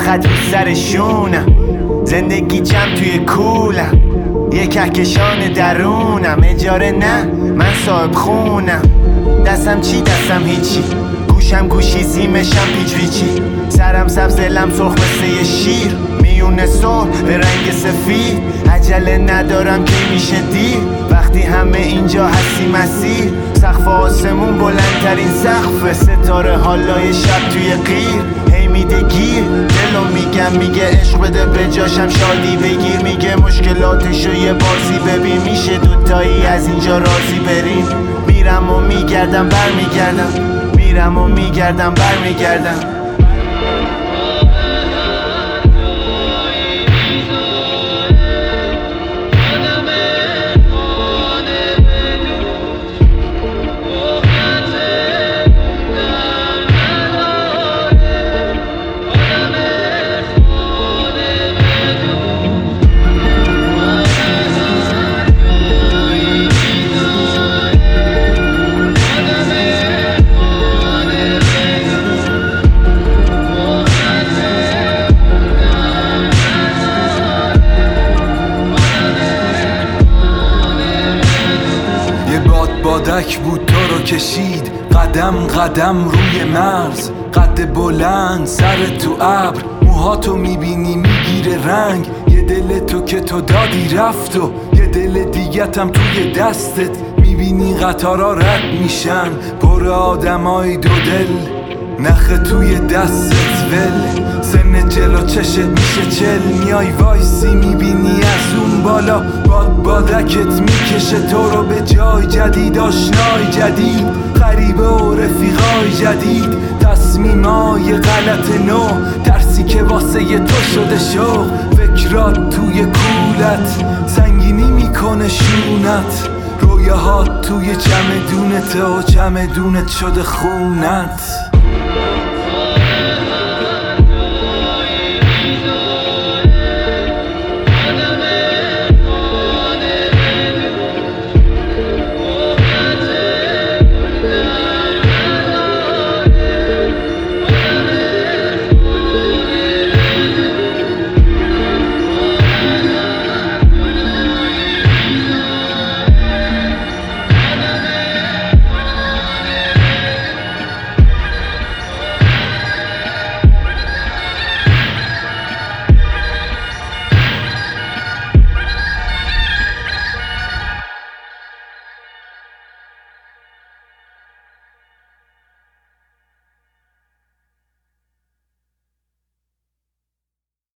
فقط رو سرشونم. زندگی جمع توی کولم، یه کهکشان درونم. اجاره نه، من صاحب خونم. دستم چی؟ دستم هیچی. گوشم گوشی، سیمشم پیچ پیچی. سرم سبز، دلم سرخ مثل یه شیر. میونه صلح به رنگ سفید. عجله ندارم که میشه دیر. وقتی همه اینجا هستی مسیر. سقف آسمون بلندترین سقف. ستاره حالای شب توی قیر. هی میده گیر، دلو میگه عشق بده به جاشم شادی بگیر. میگه مشکلاتشو یه بازی ببین. میشه دوتایی از اینجا راضی بریم. میرم و میگردم برمیگردم، میرم و میگردم برمیگردم. بادک بود تو رو کشید قدم قدم روی مرز. قد بلند سر تو ابر، موهاتو میبینی میگیره رنگ. یه دل تو که تو دادی رفت و یه دل دیگتم توی دستت. میبینی قطارا رد میشن پر آدمای دو دل. نخه توی دستت ول، سن جلو چشت میشه چل. میای وایسی میبینی از اون بالا بادکت میکشه تو رو به جای جدید. آشنای جدید، غریبه و رفیقای جدید. تصمیمای غلط نو، درسی که واسه ی تو شده شوق. فکرات توی کولت سنگینی میکنه شونت. رویاهات توی چمدونت و چمدونت شده خونت.